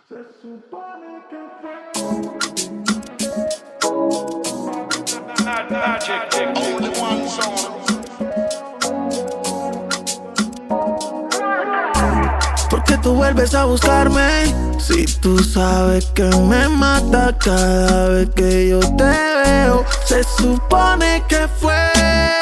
Se supone que fue. Only one sound. ¿Por qué tú vuelves a buscarme? Si tú sabes que me mata cada vez que yo te veo. Se supone que fuera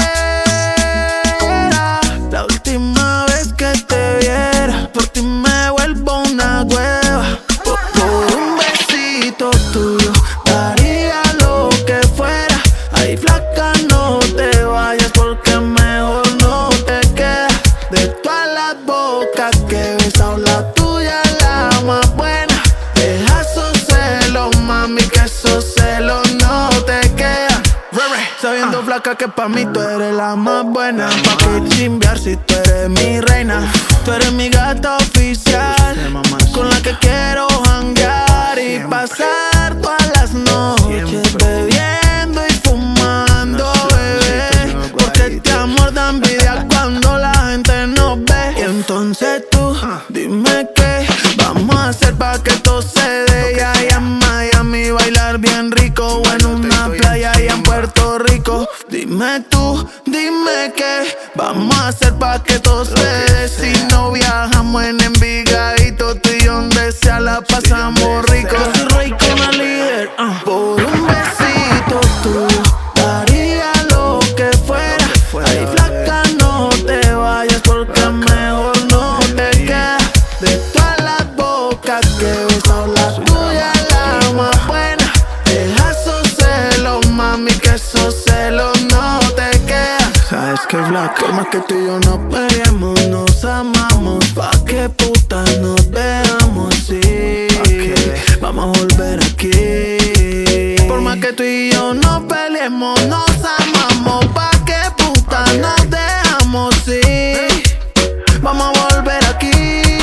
la última vez que te viera. Por ti me vuelvo una hueva. Por un besito tuyo daría lo que fuera. Ay, flaca, no te vayas porque mejor no te queda. De todas las bocas que he besado, la tuya es la más buena. Deja esos celos, mami, que esos celos no te quedan. Sabiendo, flaca, que pa' mí tú eres la más buena. Pa' que chimbear si tú eres mi reina. Tú eres mi gata oficial, con la que quiero janguear y pasar todas las noches bebiendo y fumando, bebé. Porque este amor da envidia cuando la gente nos ve. Y entonces tú, dime qué vamos a hacer pa' que todo se dé. Y allá en Miami bailar bien rico, o en una playa allá en Puerto Rico. Dime tú, dime qué vamos a hacer pa' que todo se dé. Si no viajamos en Envigadito, tú y yo donde sea la pasamos rico. Yo soy rey con la líder, por un besito tuyo daría lo que fuera. Ay, flaca, no te vayas porque mejor no te queda. De todas las bocas que he besado, la tuya es la más buena. Deja esos celos, mami, que esos celos no te quedan. Sabes que, flaca, por más que tú y yo nos peleemos, nos amamos. Pa' que puta nos veamos, sí. Vamos a volver aquí. Por más que tú y yo nos peleemos, nos amamos. Pa' que puta nos dejamos, sí. Vamos a volver aquí.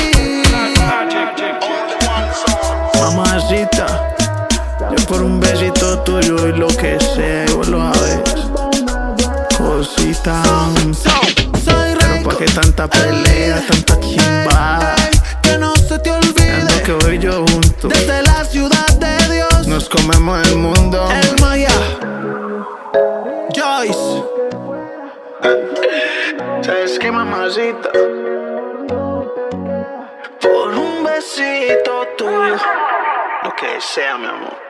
Mamacita, yo por un besito tuyo y lo que sea, vos lo sabes. Cosita, soy rey. ¿pa' qué tanta pelea, tanta chimba? Que no se te olvide. Es lo que voy yo junto. Desde la ciudad de Dios, Nos comemos el mundo. el Maya, Joyce. ¿Sabes qué, mamacita? Por un besito tuyo, Lo que sea, mi amor.